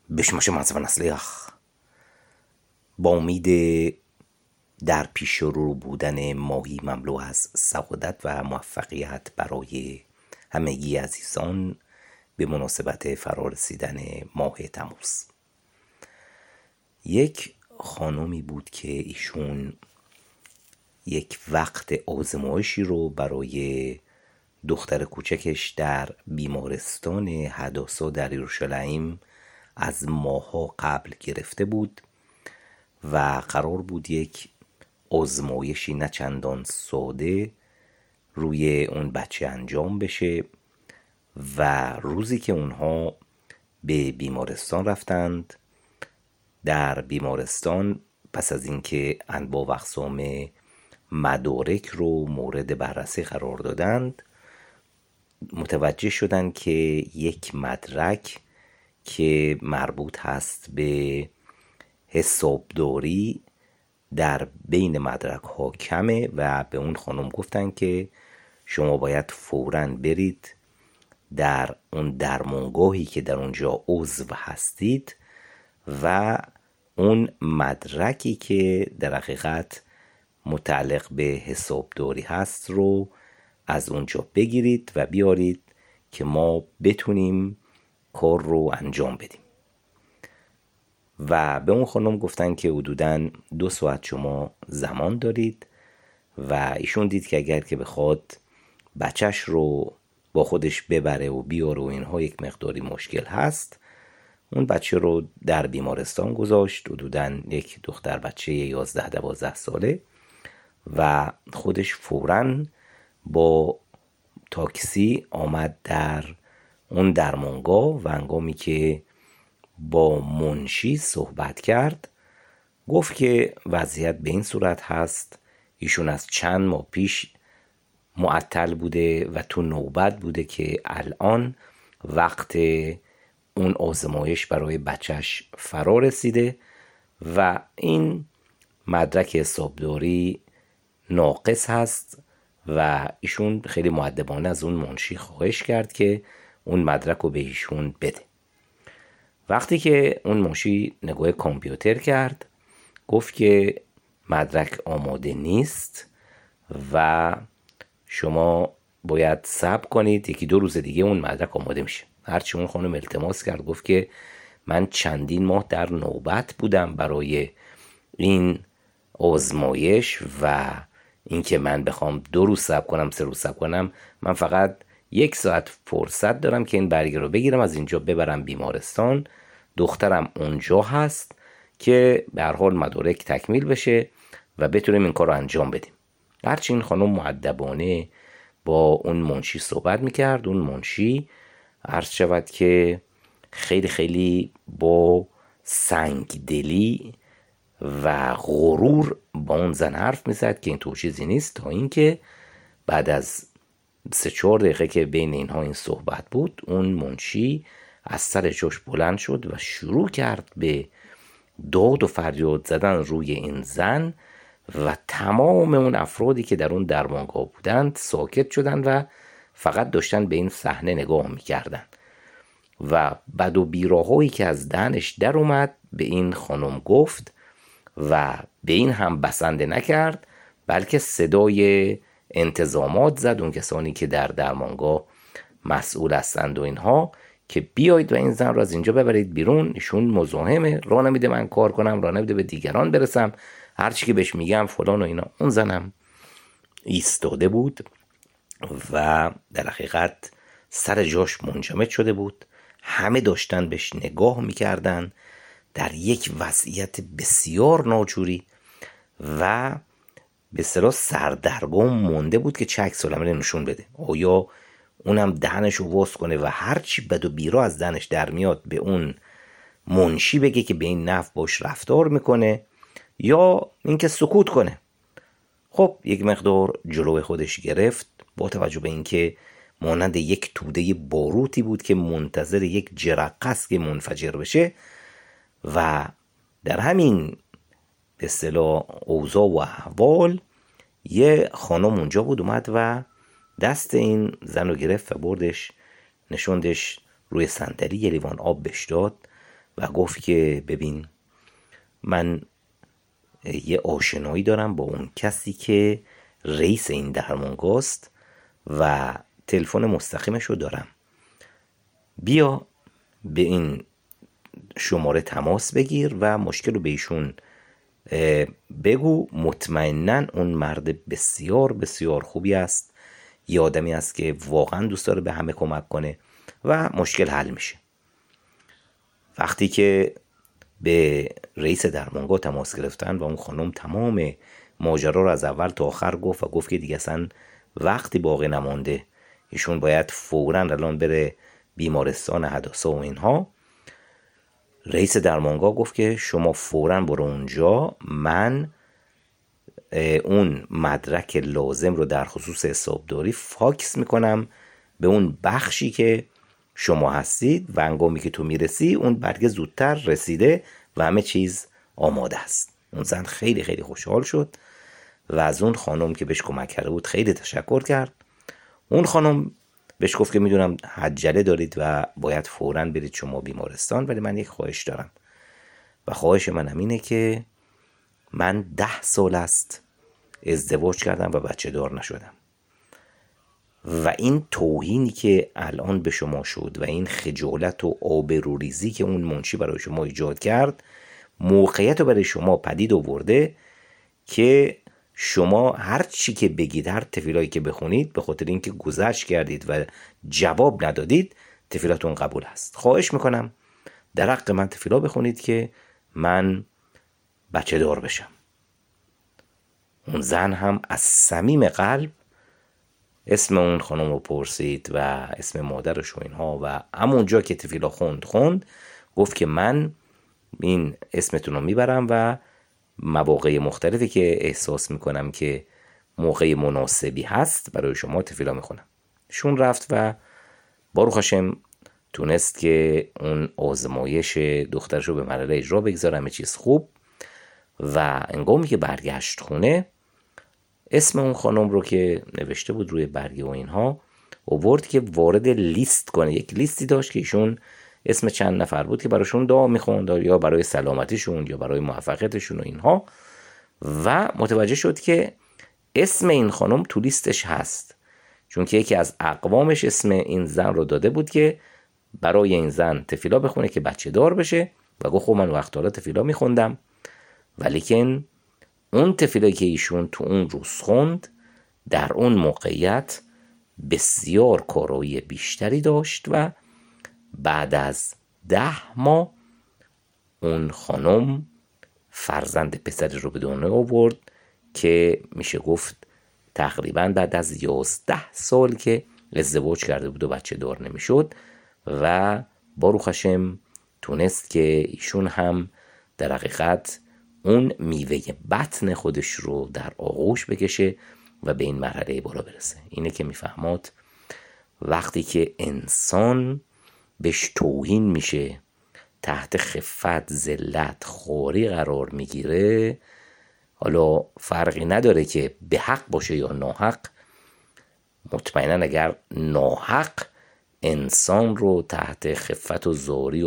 بشماشم از و نسلیخ با امید در پیش رو بودن ماهی مملو از سعادت و موفقیت برای همگی عزیزان به مناسبت فرارسیدن ماه تموز. یک خانومی بود که ایشون یک وقت آزمایشی رو برای دختر کوچکش در بیمارستان حداسا در یروشلایم از ماها قبل گرفته بود و قرار بود یک آزمایشی نه چندان ساده روی اون بچه انجام بشه و روزی که اونها به بیمارستان رفتند، در بیمارستان پس از اینکه انواع و اقسام مدارک رو مورد بررسی قرار دادند، متوجه شدند که یک مدرک که مربوط هست به حسابداری در بین مدرک ها کمه و به اون خانم گفتن که شما باید فوراً برید در اون درمانگاهی که در اونجا عضو هستید و اون مدرکی که در حقیقت متعلق به حسابداری هست رو از اونجا بگیرید و بیارید که ما بتونیم کار رو انجام بدیم. و به اون خانم گفتن که حدوداً 2 ساعت شما زمان دارید و ایشون دید که اگر که بخواد بچهش رو با خودش ببره و بیاره و اینها یک مقداری مشکل هست. اون بچه رو در بیمارستان گذاشت، حدوداً یک دختر بچه 11-12 ساله، و خودش فوراً با تاکسی آمد در اون درمانگاه و هنگامی که با منشی صحبت کرد گفت که وضعیت به این صورت هست، ایشون از چند ماه پیش معطل بوده و تو نوبت بوده که الان وقت اون آزمایش برای بچهش فرا رسیده و این مدرک حسابداری ناقص هست و ایشون خیلی مؤدبانه از اون منشی خواهش کرد که اون مدرک رو به ایشون بده. وقتی که اون منشی نگاه کامپیوتر کرد گفت که مدرک آماده نیست و شما باید صبر کنید، 1-2 روز دیگه اون مدرک آماده میشه. هرچی اون خانم التماس کرد گفت که من چندین ماه در نوبت بودم برای این آزمایش و اینکه من بخوام 2 روز صبر کنم 3 روز صبر کنم، من فقط 1 ساعت فرصت دارم که این برگه رو بگیرم از اینجا ببرم بیمارستان، دخترم اونجا هست که به هر حال مدارک تکمیل بشه و بتونیم این کار رو انجام بدیم. هرچی این خانم مؤدبانه با اون منشی صحبت میکرد، اون منشی عرض شود که خیلی خیلی با سنگدلی و غرور با اون زن حرف میزد که این تو چیزی نیست، تا اینکه بعد از 3-4 دقیقه که بین اینها این صحبت بود اون منشی از سر جاش بلند شد و شروع کرد به داد و فریاد زدن روی این زن و تمام اون افرادی که در اون درمانگاه بودند ساکت شدند و فقط داشتن به این صحنه نگاه میکردن و بد و بیراهایی که از دهنش در اومد به این خانم گفت و به این هم بسنده نکرد، بلکه صدای انتظامات زد، اون کسانی که در درمانگاه مسئول هستند و اینها، که بیایید و این زن رو از اینجا ببرید بیرون، ایشون مزاحمه، راه نمیده من کار کنم، راه نمیده به دیگران برسم، هرچی که بهش میگم فلان و اینا. اون زنم ایستاده بود و در حقیقت سر جاش منجمد شده بود، همه داشتن بهش نگاه میکردن در یک وضعیت بسیار ناجوری و به اصطلاح سردرگم مونده بود که چه عکس العملی نشون بده. آیا اونم دهنشو واز کنه و هرچی بد و بیرا از دهنش در میاد به اون منشی بگه که به این نحو باش رفتار میکنه، یا اینکه سکوت کنه. خب یک مقدار جلوی خودش گرفت با توجه به اینکه مانند یک توده باروتی بود که منتظر یک جرقه است که منفجر بشه و در همین به اصطلاح اوضاع و احوال یه خانم اونجا بود، اومد و دست این زن رو گرفت و بردش نشوندش روی صندلی، یه لیوان آب بهش داد و گفت که ببین من یه آشنایی دارم با اون کسی که رئیس این درمانگاست و تلفن مستقیمش رو دارم، بیا به این شماره تماس بگیر و مشکل رو به ایشون بگو. مطمئناً اون مرد بسیار بسیار خوبی است، یه آدمی است که واقعا دوست داره به همه کمک کنه و مشکل حل میشه. وقتی که به رئیس درمانگاه تماس گرفتن و اون خانم تمام ماجرا رو از اول تا آخر گفت و گفت که دیگه اصلا وقتی باقی نمانده، ایشون باید فوراً الان بره بیمارستان حداثه و اینها. رئیس درمانگاه گفت که شما فوراً برو اونجا، من اون مدرک لازم رو در خصوص حسابداری فاکس میکنم به اون بخشی که شما هستید و هنگامی که تو میرسی اون برگه زودتر رسیده و همه چیز آماده است. اون زن خیلی خیلی خوشحال شد و از اون خانم که بهش کمک کرده بود خیلی تشکر کرد. اون خانم بهش گفت که میدونم عجله دارید و باید فوراً برید شما بیمارستان، ولی من یک خواهش دارم و خواهش من اینه که من 10 سال است ازدواج کردم و بچه دار نشدم و این توهینی که الان به شما شد و این خجالت و آبروریزی که اون منشی برای شما ایجاد کرد موقعیت رو برای شما پدید آورده که شما هر چی که بگید، هر تفیلایی که بخونید، به خاطر اینکه گذشت کردید و جواب ندادید تفیلاتون قبول است. خواهش میکنم در حق من تفیلا بخونید که من بچه دار بشم. اون زن هم از صمیم قلب اسم اون خانم رو پرسید و اسم مادرش و اینها و همونجا که تفیلا خوند گفت که من این اسمتون رو میبرم و مواقع مختلفی که احساس میکنم که موقع مناسبی هست برای شما تفیلا میخونم. شون رفت و باروخ هاشم تونست که اون آزمایش دخترش رو به مرحله اجرا بگذاره، همه چیز خوب. و انگامی که برگشت خونه اسم اون خانم رو که نوشته بود روی برگه و اینها آورد که وارد لیست کنه. یک لیستی داشت که ایشون اسم چند نفر بود که براشون دعا میخوند یا برای سلامتیشون یا برای موفقیتشون و اینها، و متوجه شد که اسم این خانم تو لیستش هست، چون که یکی از اقوامش اسم این زن رو داده بود که برای این زن تفیلا بخونه که بچه دار بشه و گفت خب من وقت حالا تفیلا میخوندم، ولیکن اون تفیلایی که ایشون تو اون روز خوند در اون موقعیت بسیار کارایی بیشتری داشت و بعد از 10 ماه اون خانم فرزند پسری رو به دنیا آورد که میشه گفت تقریبا بعد از 11 سال که ازدواج کرده بود و بچه دار نمیشد و باروخ هاشم تونست که ایشون هم در حقیقت اون میوه بطن خودش رو در آغوش بکشه و به این مرحله بالا برسه. اینه که میفهماد وقتی که انسان بهش توهین میشه، تحت خفت، ذلت، خواری قرار میگیره، حالا فرقی نداره که به حق باشه یا ناحق. مطمئنا اگر ناحق انسان رو تحت خفت و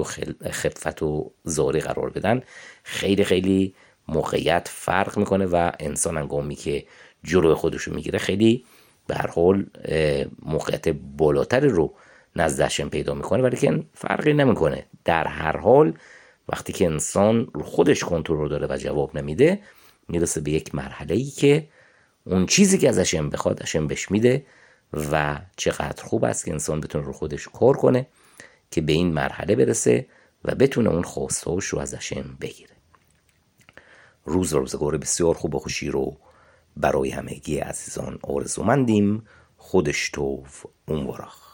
زاری قرار بدن، خیلی خیلی موقعیت فرق میکنه و انسان هنگامی که جلوی خودش رو میگیره خیلی به هر حال موقعیت بالاتری رو نزدشم پیدا میکنه، ولی که فرقی نمیکنه. در هر حال وقتی که انسان رو خودش کنترل داره و جواب نمیده، میرسه به یک مرحله‌ای که اون چیزی که ازشم بخواد ازشم بهش میده و چقدر خوب است که انسان بتونه رو خودش کار کنه که به این مرحله برسه و بتونه اون خواستهاش رو ازشم بگیره. روز و روزگار بسیار خوب و خوشی رو برای همگی عزیزان آرزومندیم. خودش توف اون وراخ.